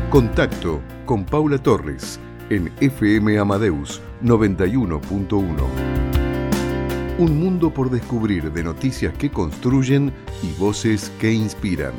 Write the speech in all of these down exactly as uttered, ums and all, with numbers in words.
Contacto con Paula Torres en F M Amadeus noventa y uno punto uno. Un mundo por descubrir, de noticias que construyen y voces que inspiran.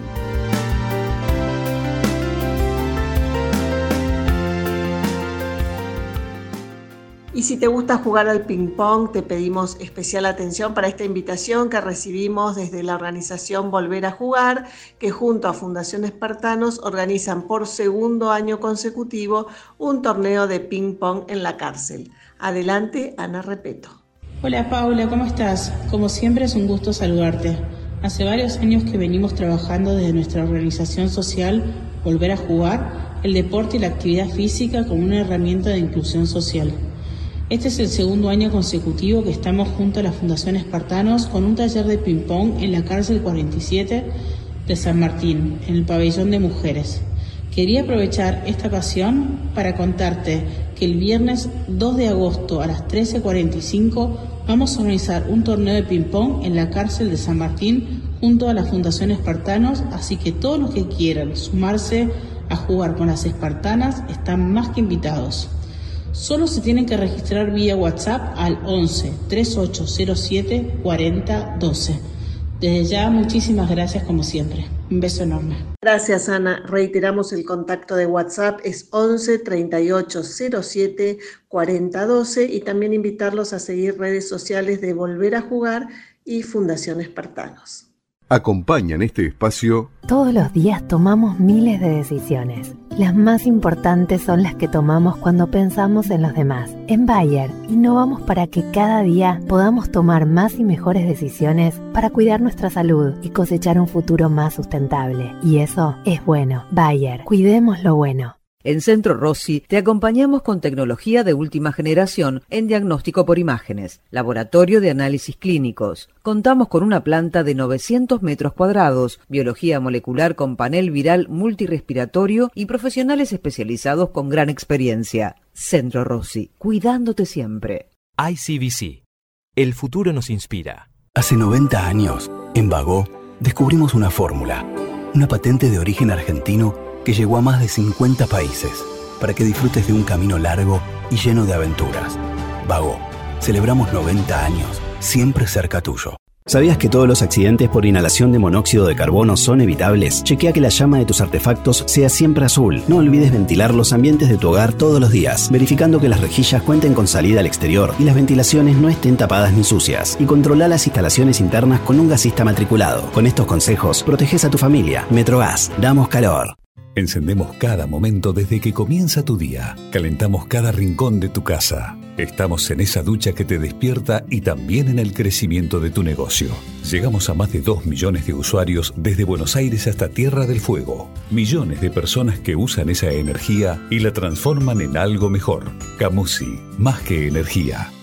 Y si te gusta jugar al ping-pong, te pedimos especial atención para esta invitación que recibimos desde la organización Volver a Jugar, que junto a Fundación Espartanos organizan por segundo año consecutivo un torneo de ping-pong en la cárcel. Adelante, Ana Repeto. Hola Paula, ¿cómo estás? Como siempre es un gusto saludarte. Hace varios años que venimos trabajando desde nuestra organización social Volver a Jugar, el deporte y la actividad física como una herramienta de inclusión social. Este es el segundo año consecutivo que estamos junto a la Fundación Espartanos con un taller de ping-pong en la cárcel cuarenta y siete de San Martín, en el pabellón de mujeres. Quería aprovechar esta ocasión para contarte que el viernes dos de agosto a las trece cuarenta y cinco vamos a organizar un torneo de ping-pong en la cárcel de San Martín junto a la Fundación Espartanos, así que todos los que quieran sumarse a jugar con las espartanas están más que invitados. Solo se tienen que registrar vía WhatsApp al once, treinta y ocho cero siete, cuarenta doce. Desde ya, muchísimas gracias como siempre. Un beso enorme. Gracias, Ana. Reiteramos el contacto de WhatsApp, es once, treinta y ocho cero siete, cuarenta doce, y también invitarlos a seguir redes sociales de Volver a Jugar y Fundación Espartanos. Acompañan este espacio. Todos los días tomamos miles de decisiones. Las más importantes son las que tomamos cuando pensamos en los demás. En Bayer, innovamos para que cada día podamos tomar más y mejores decisiones para cuidar nuestra salud y cosechar un futuro más sustentable. Y eso es bueno. Bayer, cuidemos lo bueno. En Centro Rossi te acompañamos con tecnología de última generación en diagnóstico por imágenes, laboratorio de análisis clínicos. Contamos con una planta de novecientos metros cuadrados, biología molecular con panel viral multirrespiratorio y profesionales especializados con gran experiencia. Centro Rossi, cuidándote siempre. I C B C. El futuro nos inspira. Hace noventa años, en Bagó, descubrimos una fórmula, una patente de origen argentino que llegó a más de cincuenta países, para que disfrutes de un camino largo y lleno de aventuras. Bagó, celebramos noventa años, siempre cerca tuyo. ¿Sabías que todos los accidentes por inhalación de monóxido de carbono son evitables? Chequea que la llama de tus artefactos sea siempre azul. No olvides ventilar los ambientes de tu hogar todos los días, verificando que las rejillas cuenten con salida al exterior y las ventilaciones no estén tapadas ni sucias. Y controla las instalaciones internas con un gasista matriculado. Con estos consejos, proteges a tu familia. Metrogas, damos calor. Encendemos cada momento desde que comienza tu día. Calentamos cada rincón de tu casa. Estamos en esa ducha que te despierta y también en el crecimiento de tu negocio. Llegamos a más de dos millones de usuarios desde Buenos Aires hasta Tierra del Fuego. Millones de personas que usan esa energía y la transforman en algo mejor. Camusi, más que energía.